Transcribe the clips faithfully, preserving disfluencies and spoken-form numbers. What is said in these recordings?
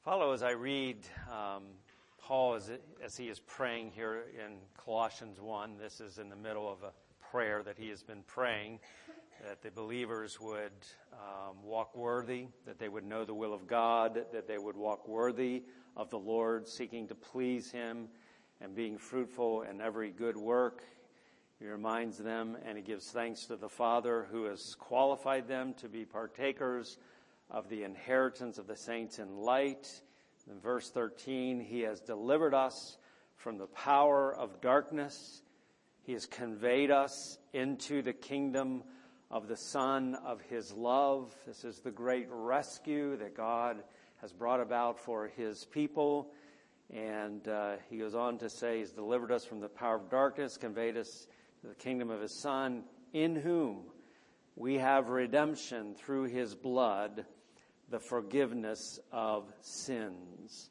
Follow as I read um, Paul as, as he is praying here in Colossians one. This is in the middle of a prayer that he has been praying, that the believers would um, walk worthy, that they would know the will of God, that they would walk worthy of the Lord, seeking to please him and being fruitful in every good work. He reminds them and he gives thanks to the Father who has qualified them to be partakers of the inheritance of the saints in light. In verse thirteen, he has delivered us from the power of darkness. He has conveyed us into the kingdom of the Son of his love. This is the great rescue that God has brought about for his people. And uh, he goes on to say he's delivered us from the power of darkness, conveyed us to the kingdom of his Son, in whom we have redemption through his blood, the forgiveness of sins.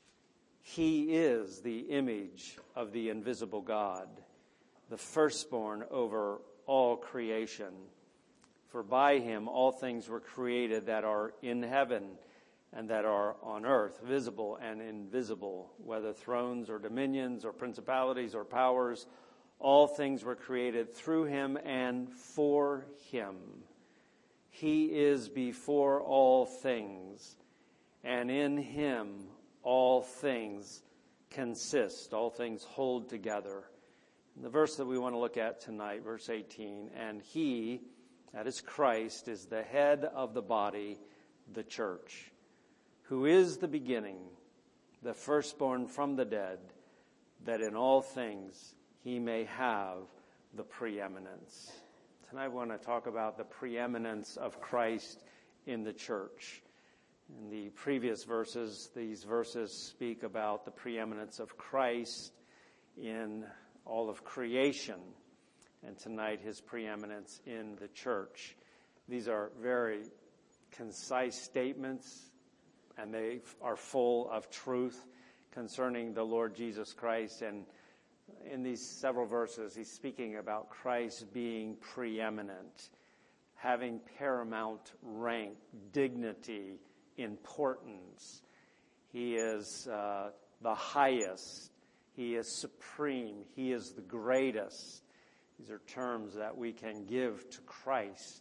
He is the image of the invisible God, the firstborn over all creation. For by him all things were created that are in heaven and that are on earth, visible and invisible, whether thrones or dominions or principalities or powers. All things were created through him and for him. He is before all things, and in him all things consist, all things hold together. And the verse that we want to look at tonight, verse eighteen, and he, that is Christ, is the head of the body, the church, who is the beginning, the firstborn from the dead, that in all things he may have the preeminence. Tonight I want to talk about the preeminence of Christ in the church. In the previous verses, these verses speak about the preeminence of Christ in all of creation, and tonight his preeminence in the church. These are very concise statements, and they are full of truth concerning the Lord Jesus Christ. And in these several verses, he's speaking about Christ being preeminent, having paramount rank, dignity, importance. He is uh, the highest. He is supreme. He is the greatest. These are terms that we can give to Christ.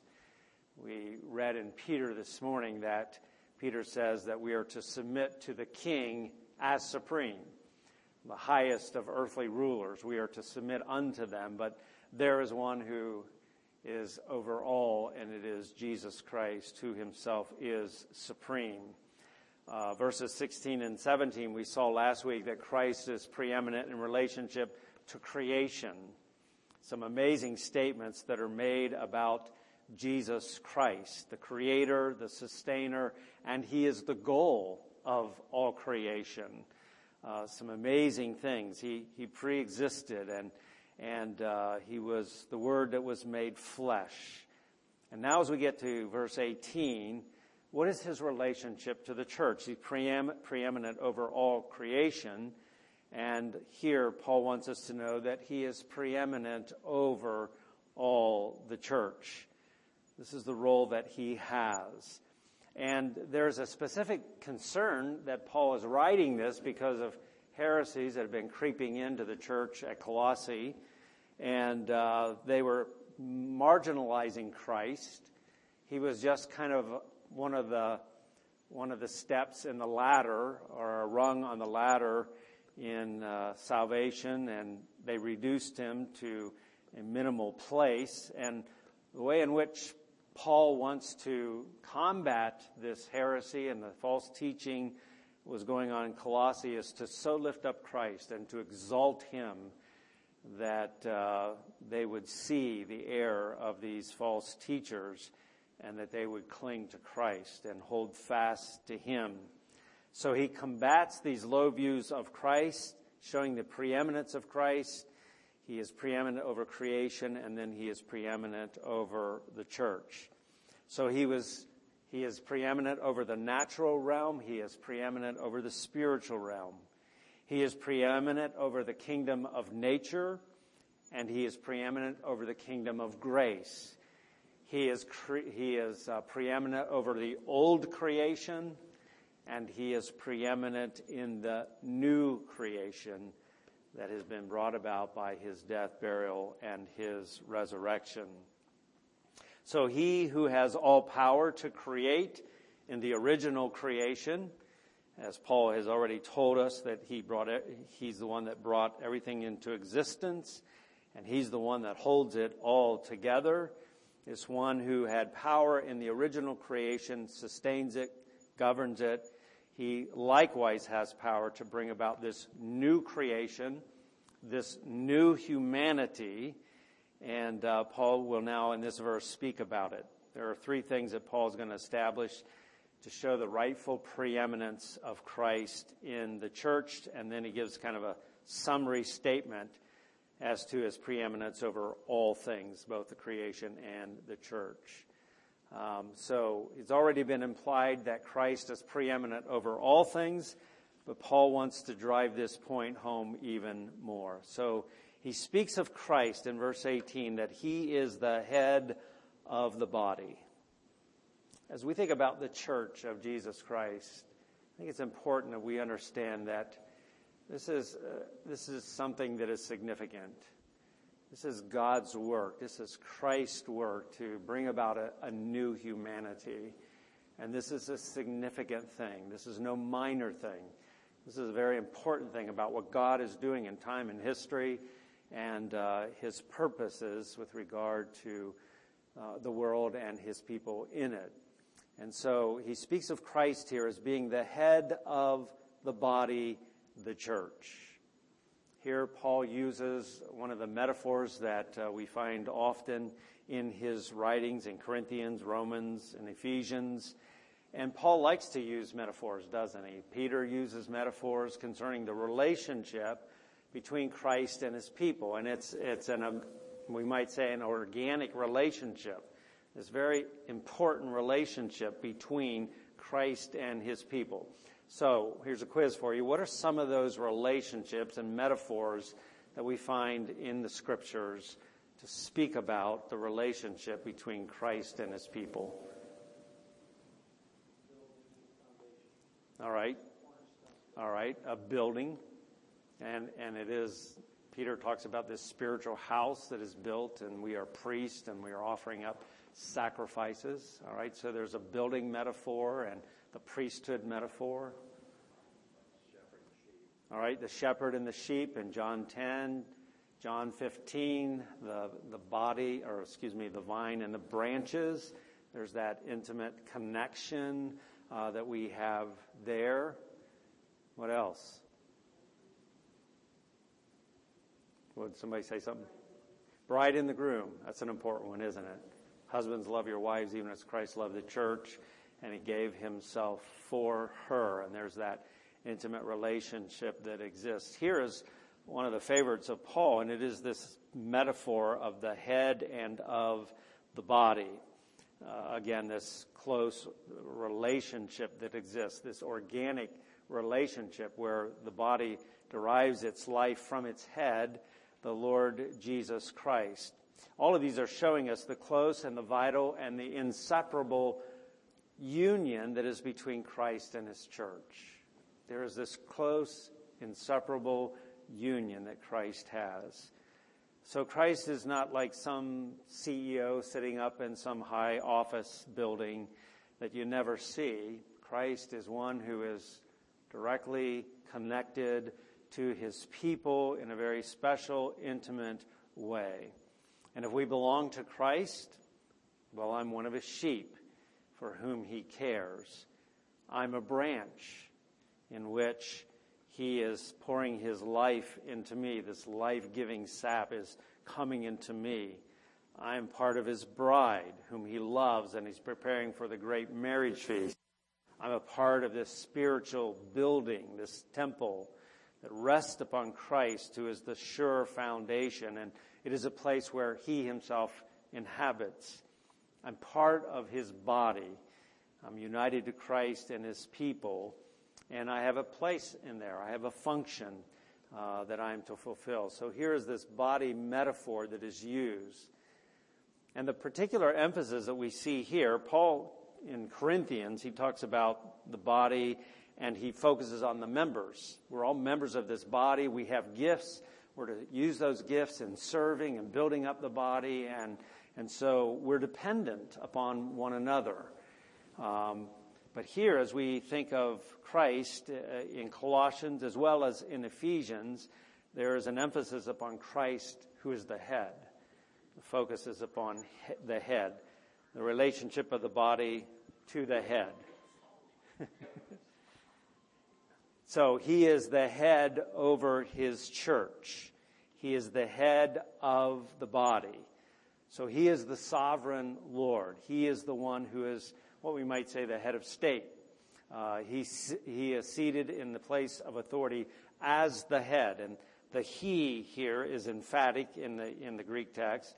We read in Peter this morning that Peter says that we are to submit to the King as supreme, the highest of earthly rulers. We are to submit unto them, but there is one who is over all, and it is Jesus Christ, who himself is supreme. Uh, verses sixteen and seventeen, we saw last week that Christ is preeminent in relationship to creation. Some amazing statements that are made about Jesus Christ, the creator, the sustainer, and he is the goal of all creation. Uh, some amazing things. He he pre-existed, and and uh, he was the Word that was made flesh. And now as we get to verse eighteen, what is his relationship to the church? He's preem- preeminent over all creation. And here Paul wants us to know that he is preeminent over all the church. This is the role that he has. And there's a specific concern that Paul is writing this because of heresies that have been creeping into the church at Colossae. And uh, they were marginalizing Christ. He was just kind of one of the one of the steps in the ladder, or a rung on the ladder in uh, salvation, and they reduced him to a minimal place. And the way in which Paul wants to combat this heresy and the false teaching that was going on in Colossae is to so lift up Christ and to exalt him that uh, they would see the error of these false teachers and that they would cling to Christ and hold fast to him. So he combats these low views of Christ, showing the preeminence of Christ. He is preeminent over creation, and then he is preeminent over the church. So he was, he is preeminent over the natural realm. He is preeminent over the spiritual realm. He is preeminent over the kingdom of nature, and he is preeminent over the kingdom of grace. He is cre- he is uh, preeminent over the old creation, and he is preeminent in the new creation that has been brought about by his death, burial, and his resurrection. So he who has all power to create in the original creation, as Paul has already told us that he brought it, he's the one that brought everything into existence, and he's the one that holds it all together. This one who had power in the original creation, sustains it, governs it. He likewise has power to bring about this new creation, this new humanity, and uh, Paul will now in this verse speak about it. There are three things that Paul is going to establish to show the rightful preeminence of Christ in the church, and then he gives kind of a summary statement as to his preeminence over all things, both the creation and the church. Um, so it's already been implied that Christ is preeminent over all things, but Paul wants to drive this point home even more. So he speaks of Christ in verse eighteen, that he is the head of the body. As we think about the church of Jesus Christ, I think it's important that we understand that this is uh, this is something that is significant. This is God's work. This is Christ's work to bring about a, a new humanity. And this is a significant thing. This is no minor thing. This is a very important thing about what God is doing in time and history and uh, his purposes with regard to uh, the world and his people in it. And so he speaks of Christ here as being the head of the body, the church. Here Paul uses one of the metaphors that uh, we find often in his writings in Corinthians, Romans, and Ephesians. And Paul likes to use metaphors, doesn't he? Peter uses metaphors concerning the relationship between Christ and his people. And it's, it's an, um, we might say, an organic relationship. This very important relationship between Christ and his people. So here's a quiz for you. What are some of those relationships and metaphors that we find in the scriptures to speak about the relationship between Christ and his people? All right. All right. A building. And, and it is, Peter talks about this spiritual house that is built, and we are priests and we are offering up sacrifices. All right. So there's a building metaphor and the priesthood metaphor. All right, the shepherd and the sheep in John ten, John fifteen, the, the body, or excuse me, the vine and the branches. There's that intimate connection uh, that we have there. What else? Would somebody say something? Bride and the groom. That's an important one, isn't it? Husbands, love your wives even as Christ loved the church, and he gave himself for her. And there's that intimate relationship that exists. Here is one of the favorites of Paul, and it is this metaphor of the head and of the body. Uh, again, this close relationship that exists, this organic relationship where the body derives its life from its head, the Lord Jesus Christ. All of these are showing us the close and the vital and the inseparable union that is between Christ and his church. There is this close, inseparable union that Christ has. So Christ is not like some C E O sitting up in some high office building that you never see. Christ is one who is directly connected to his people in a very special, intimate way. And if we belong to Christ, well, I'm one of his sheep for whom he cares. I'm a branch in which he is pouring his life into me. This life-giving sap is coming into me. I am part of his bride, whom he loves, and he's preparing for the great marriage feast. I'm a part of this spiritual building, this temple that rests upon Christ, who is the sure foundation, and it is a place where he himself inhabits. I'm part of his body. I'm united to Christ and his people, and I have a place in there. I have a function uh, that I am to fulfill. So here is this body metaphor that is used. And the particular emphasis that we see here, Paul in Corinthians, he talks about the body and he focuses on the members. We're all members of this body. We have gifts. We're to use those gifts in serving and building up the body, and and so we're dependent upon one another. Um, but here, as we think of Christ uh, in Colossians as well as in Ephesians, there is an emphasis upon Christ, who is the head. The focus is upon he- the head, the relationship of the body to the head. So he is the head over his church. He is the head of the body. So he is the sovereign Lord. He is the one who is what we might say the head of state. Uh, he, he is seated in the place of authority as the head. And the he here is emphatic in the, in the Greek text.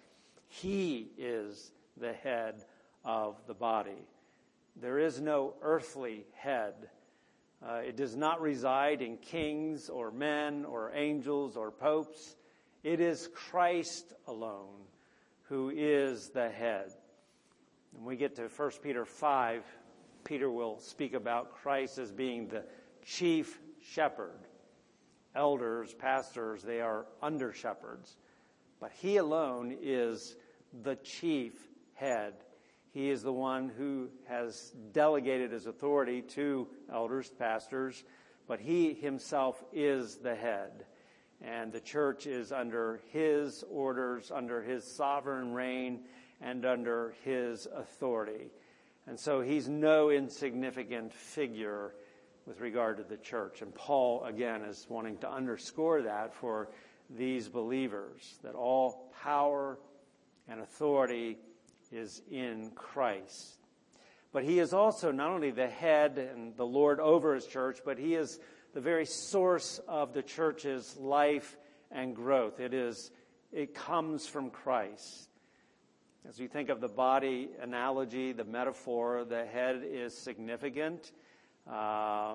He is the head of the body. There is no earthly head. Uh, it does not reside in kings or men or angels or popes. It is Christ alone who is the head. When we get to First Peter five, Peter will speak about Christ as being the chief shepherd. Elders, pastors, they are under shepherds. But he alone is the chief head. He is the one who has delegated his authority to elders, pastors, but he himself is the head. And the church is under his orders, under his sovereign reign, and under his authority. And so he's no insignificant figure with regard to the church. And Paul, again, is wanting to underscore that for these believers, that all power and authority is in Christ. But he is also not only the head and the Lord over his church, but he is the very source of the church's life and growth. It is, it comes from Christ. As we think of the body analogy, the metaphor, the head is significant. Uh,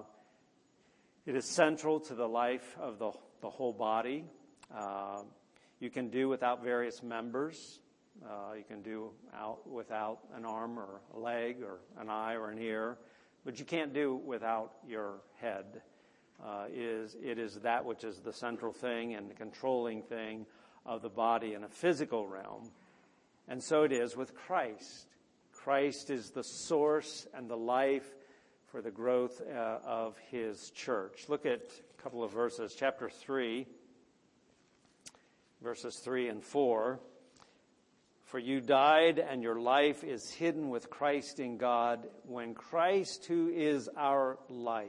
it is central to the life of the, the whole body. Uh, you can do without various members. Uh, you can do out without an arm or a leg or an eye or an ear, but you can't do without your head. Uh, is it is that which is the central thing and the controlling thing of the body in a physical realm. And so it is with Christ. Christ is the source and the life for the growth uh, of his church. Look at a couple of verses, chapter three, verses three and four. For you died, and your life is hidden with Christ in God. When Christ, who is our life,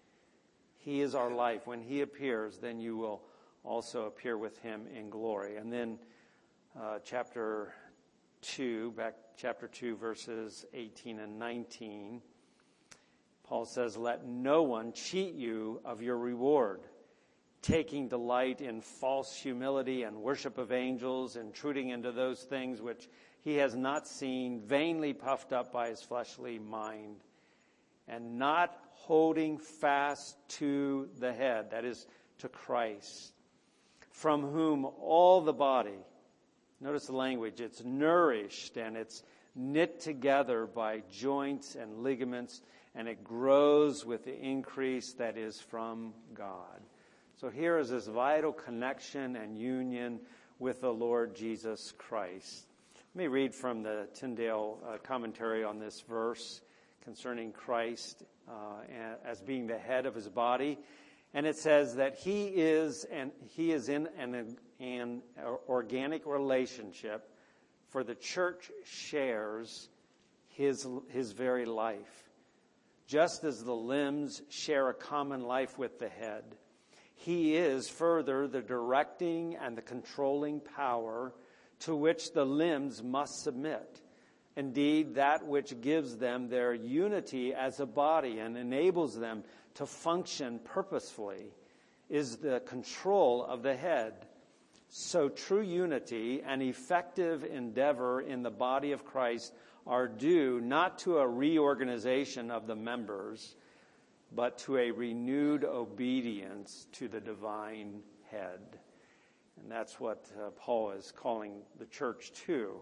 he is our life. When he appears, then you will also appear with him in glory. And then uh, chapter two, back chapter two, verses eighteen and nineteen, Paul says, let no one cheat you of your reward, taking delight in false humility and worship of angels, intruding into those things which he has not seen, vainly puffed up by his fleshly mind, and not holding fast to the head, that is, to Christ, from whom all the body, notice the language, it's nourished and it's knit together by joints and ligaments, and it grows with the increase that is from God. So here is this vital connection and union with the Lord Jesus Christ. Let me read from the Tyndale uh, commentary on this verse concerning Christ uh, as being the head of his body. And it says that he is and he is in an, an organic relationship, for the church shares his his very life. Just as the limbs share a common life with the head, he is further the directing and the controlling power to which the limbs must submit. Indeed, that which gives them their unity as a body and enables them to function purposefully is the control of the head. So true unity and effective endeavor in the body of Christ are due not to a reorganization of the members, but to a renewed obedience to the divine head. And that's what uh, Paul is calling the church to.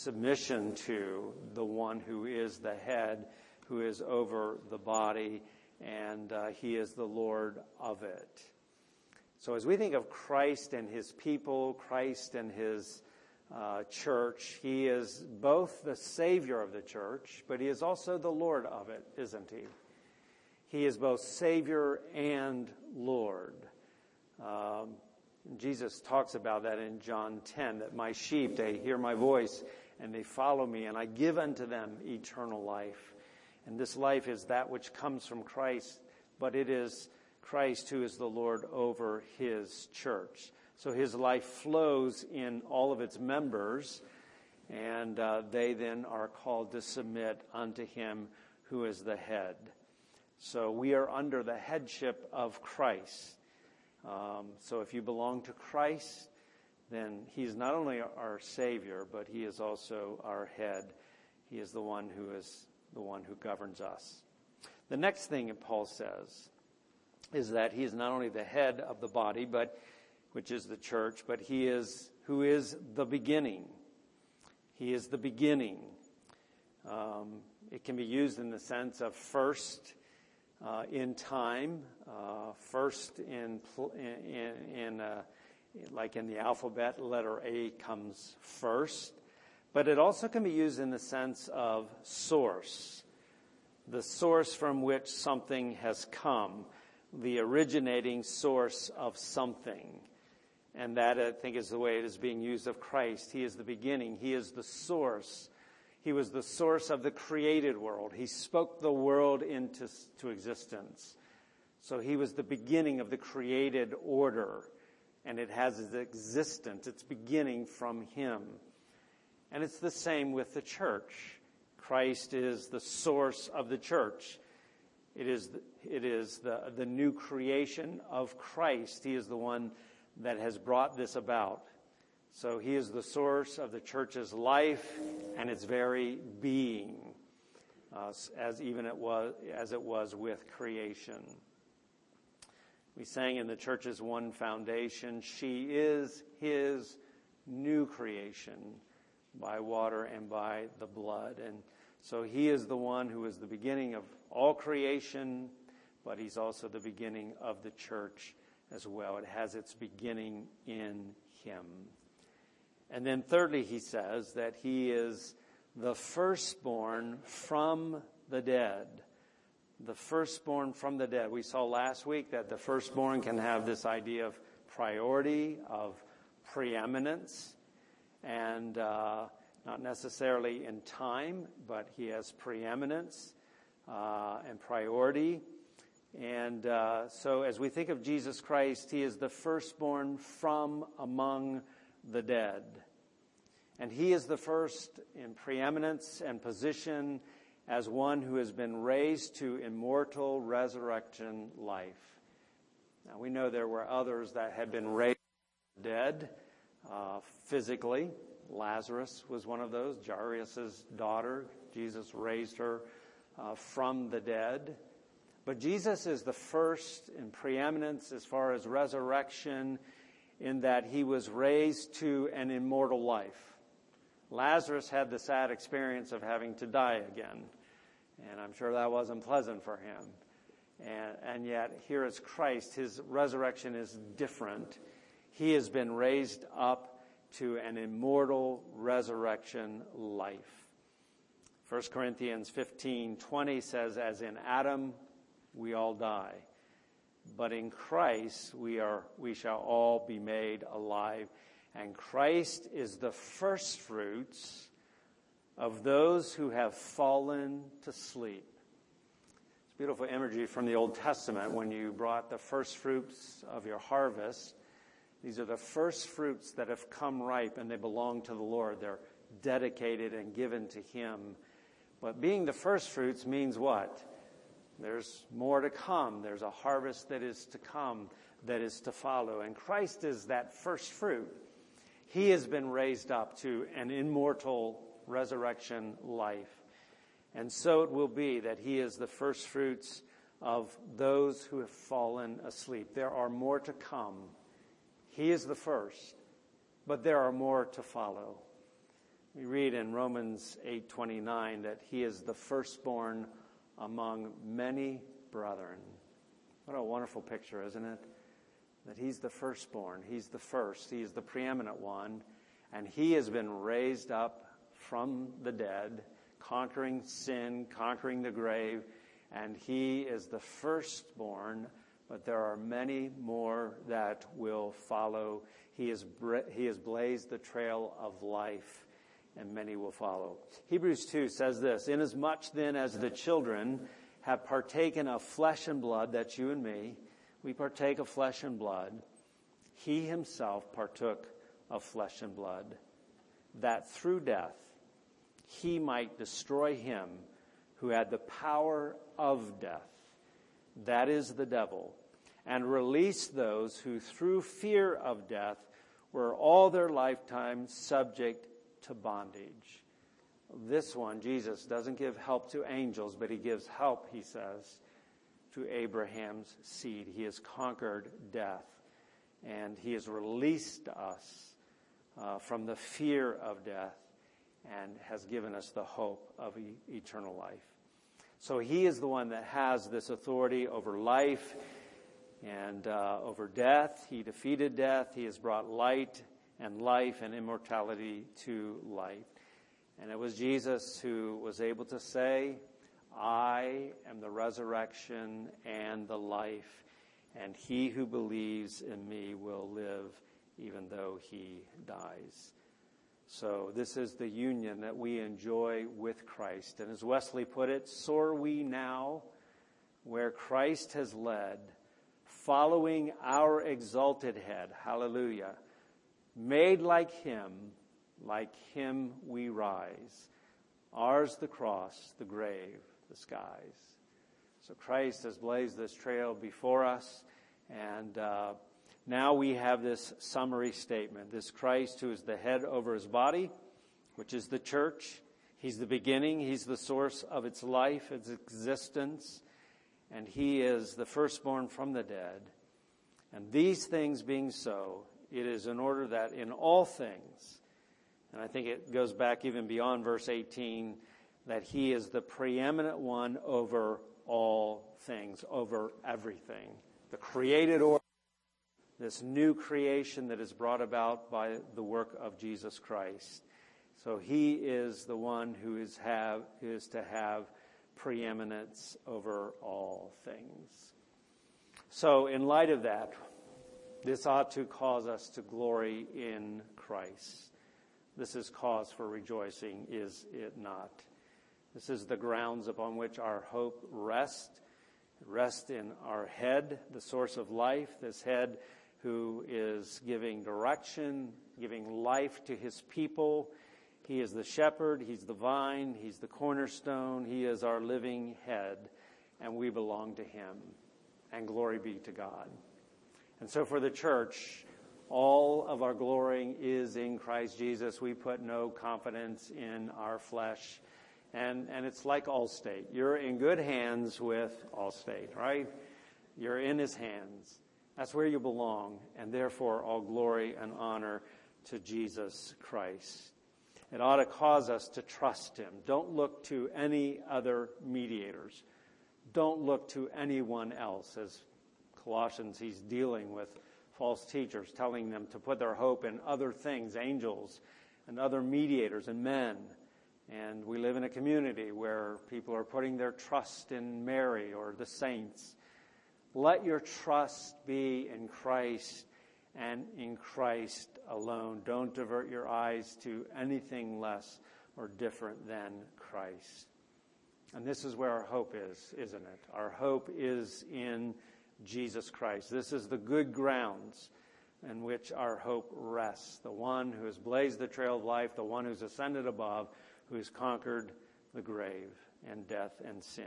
Submission to the one who is the head, who is over the body, and uh, he is the Lord of it. So as we think of Christ and his people, Christ and his uh, church, he is both the Savior of the church, but he is also the Lord of it, isn't he? He is both Savior and Lord. Um, Jesus talks about that in John ten, that my sheep, they hear my voice and they follow me, and I give unto them eternal life. And this life is that which comes from Christ, but it is Christ who is the Lord over his church. So his life flows in all of its members, and uh, they then are called to submit unto him who is the head. So we are under the headship of Christ. Um, so if you belong to Christ, then he's not only our Savior, but he is also our head. He is the one who is the one who governs us. The next thing that Paul says is that he is not only the head of the body, but which is the church, but he is who is the beginning. He is the beginning. Um, it can be used in the sense of first uh, in time, uh, first in in, in uh, like in the alphabet, letter A comes first, but it also can be used in the sense of source, the source from which something has come, the originating source of something. And that, I think, is the way it is being used of Christ. He is the beginning. He is the source. He was the source of the created world. He spoke the world into to existence. So he was the beginning of the created order. And it has its existence, its beginning from him. And it's the same with the church. Christ is the source of the church. It is the, it is the, the new creation of Christ. He is the one that has brought this about. So he is the source of the church's life and its very being, uh, as even it was as it was with creation. We sang in the church's one foundation, she is his new creation by water and by the blood. And so he is the one who is the beginning of all creation, but he's also the beginning of the church as well. It has its beginning in him. And then thirdly, he says that he is the firstborn from the dead. The firstborn from the dead. We saw last week that the firstborn can have this idea of priority, of preeminence, and uh, not necessarily in time, but he has preeminence uh, and priority. And uh, so as we think of Jesus Christ, he is the firstborn from among the dead. And he is the first in preeminence and position as one who has been raised to immortal resurrection life. Now we know there were others that had been raised dead uh, physically. Lazarus was one of those, Jairus' daughter. Jesus raised her uh, from the dead. But Jesus is the first in preeminence as far as resurrection, in that he was raised to an immortal life. Lazarus had the sad experience of having to die again, and I'm sure that wasn't pleasant for him. And, and yet, here is Christ. His resurrection is different. He has been raised up to an immortal resurrection life. First Corinthians fifteen twenty says, as in Adam we all die, but in Christ we are we shall all be made alive. And Christ is the firstfruits of those who have fallen to sleep. It's beautiful imagery from the Old Testament when you brought the first fruits of your harvest. These are the first fruits that have come ripe, and they belong to the Lord. They're dedicated and given to him. But being the first fruits means what? There's more to come. There's a harvest that is to come, that is to follow. And Christ is that first fruit. He has been raised up to an immortal resurrection life. And so it will be that he is the first fruits of those who have fallen asleep. There are more to come. He is the first, but there are more to follow. We read in Romans eight twenty-nine that he is the firstborn among many brethren. What a wonderful picture, isn't it? That he's the firstborn. He's the first. He is the preeminent one. And he has been raised up from the dead, conquering sin, conquering the grave. And he is the firstborn, but there are many more that will follow. He has, he has blazed the trail of life, and many will follow. Hebrews two says this, "Inasmuch then as the children have partaken of flesh and blood," that's you and me, we partake of flesh and blood, he himself partook of flesh and blood, that through death he might destroy him who had the power of death, that is the devil, and release those who through fear of death were all their lifetime subject to bondage. This one, Jesus, doesn't give help to angels, but he gives help, he says, to Abraham's seed. He has conquered death, and he has released us uh, from the fear of death and has given us the hope of e- eternal life. So he is the one that has this authority over life and uh, over death. He defeated death. He has brought light and life and immortality to light. And it was Jesus who was able to say, "I am the resurrection and the life, and he who believes in me will live even though he dies." So this is the union that we enjoy with Christ. And as Wesley put it, "Soar we now where Christ has led, following our exalted head," hallelujah, "made like him, like him we rise. Ours the cross, the grave, the skies." So Christ has blazed this trail before us, and uh, now we have this summary statement. This Christ who is the head over his body, which is the church. He's the beginning. He's the source of its life, its existence. And he is the firstborn from the dead. And these things being so, it is in order that in all things, and I think it goes back even beyond verse eighteen, that he is the preeminent one over all things, over everything. The created order, this new creation that is brought about by the work of Jesus Christ. So he is the one who is have is to have preeminence over all things. So in light of that, this ought to cause us to glory in Christ. This is cause for rejoicing, is it not? This is the grounds upon which our hope rests. Rest in our head, the source of life, this head who is giving direction, giving life to his people. He is the shepherd, he's the vine, he's the cornerstone, he is our living head, and we belong to him. And glory be to God. And so for the church, all of our glorying is in Christ Jesus. We put no confidence in our flesh. And, and it's like Allstate. You're in good hands with Allstate, right? You're in his hands. That's where you belong. And therefore, all glory and honor to Jesus Christ. It ought to cause us to trust him. Don't look to any other mediators. Don't look to anyone else. As Colossians, he's dealing with false teachers, telling them to put their hope in other things, angels and other mediators and men. And we live in a community where people are putting their trust in Mary or the saints. Let your trust be in Christ and in Christ alone. Don't divert your eyes to anything less or different than Christ. And this is where our hope is, isn't it? Our hope is in Jesus Christ. This is the good grounds in which our hope rests. The one who has blazed the trail of life, the one who's ascended above, who has conquered the grave and death and sin.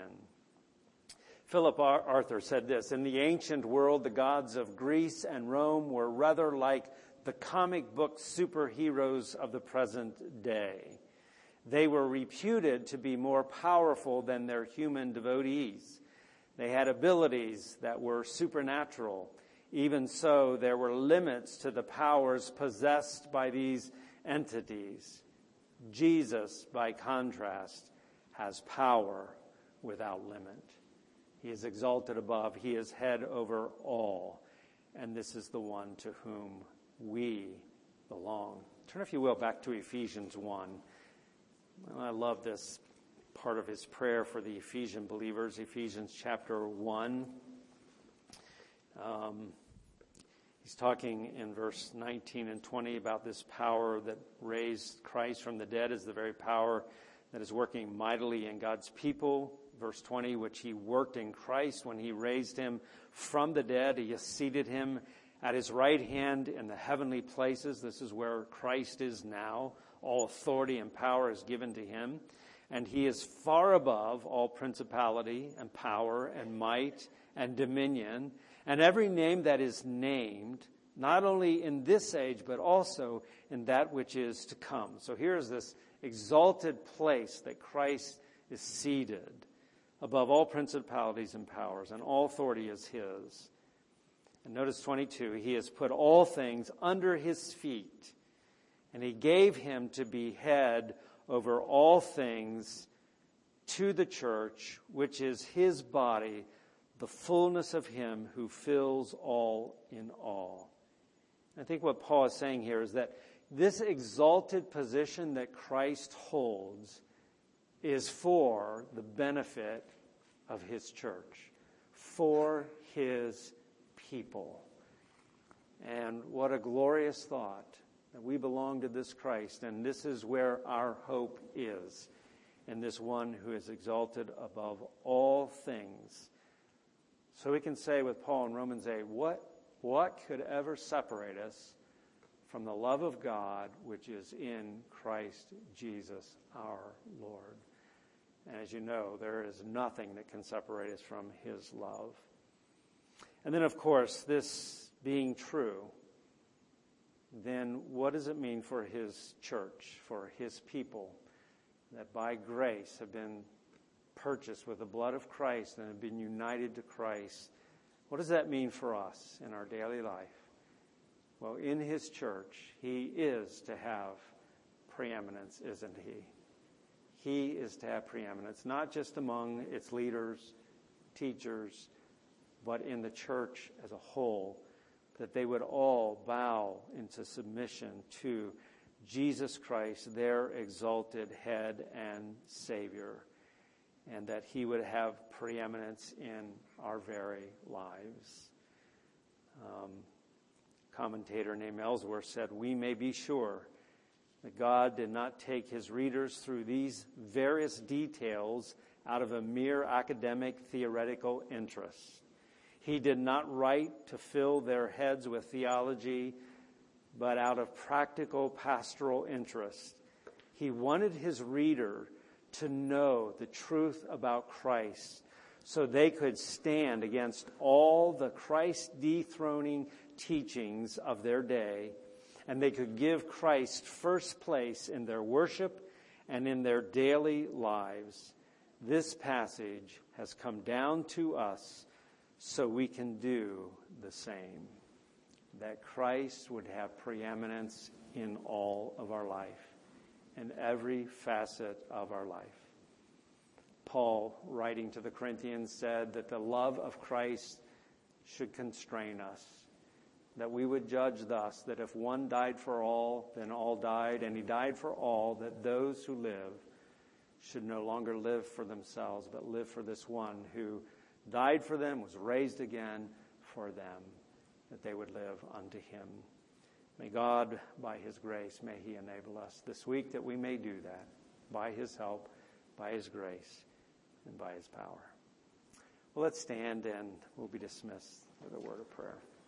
Philip Arthur said this, "In the ancient world, the gods of Greece and Rome were rather like the comic book superheroes of the present day. They were reputed to be more powerful than their human devotees. They had abilities that were supernatural. Even so, there were limits to the powers possessed by these entities. Jesus, by contrast, has power without limit." He is exalted above. He is head over all. And this is the one to whom we belong. Turn, if you will, back to Ephesians one. Well, I love this part of his prayer for the Ephesian believers, Ephesians chapter one. Um, he's talking in verse nineteen and twenty about this power that raised Christ from the dead is the very power that is working mightily in God's people. Verse twenty, which he worked in Christ when he raised him from the dead. He has seated him at his right hand in the heavenly places. This is where Christ is now. All authority and power is given to him. And he is far above all principality and power and might and dominion and every name that is named, not only in this age, but also in that which is to come. So here's this exalted place that Christ is seated above all principalities and powers, and all authority is his. And notice twenty-two, he has put all things under his feet, and he gave him to be head over all things to the church, which is his body, the fullness of him who fills all in all. I think what Paul is saying here is that this exalted position that Christ holds is for the benefit of his church, for his people. And what a glorious thought that we belong to this Christ, and this is where our hope is, in this one who is exalted above all things. So we can say with Paul in Romans eight, what, what could ever separate us from the love of God which is in Christ Jesus our Lord? And as you know, there is nothing that can separate us from his love. And then, of course, this being true, then what does it mean for his church, for his people, that by grace have been purchased with the blood of Christ and have been united to Christ? What does that mean for us in our daily life? Well, in his church, he is to have preeminence, isn't he? He is to have preeminence, not just among its leaders, teachers, but in the church as a whole, that they would all bow into submission to Jesus Christ, their exalted head and Savior, and that he would have preeminence in our very lives. Um, a commentator named Ellsworth said, "We may be sure that God did not take his readers through these various details out of a mere academic theoretical interest. He did not write to fill their heads with theology, but out of practical pastoral interest. He wanted his reader to know the truth about Christ so they could stand against all the Christ-dethroning teachings of their day, and they could give Christ first place in their worship and in their daily lives. This passage has come down to us so we can do the same, that Christ would have preeminence in all of our life, in every facet of our life. Paul, writing to the Corinthians, said that the love of Christ should constrain us, that we would judge thus, that if one died for all, then all died, and he died for all, that those who live should no longer live for themselves, but live for this one who died for them, was raised again for them, that they would live unto him. May God, by his grace, may he enable us this week that we may do that, by his help, by his grace, and by his power. Well, let's stand and we'll be dismissed with a word of prayer.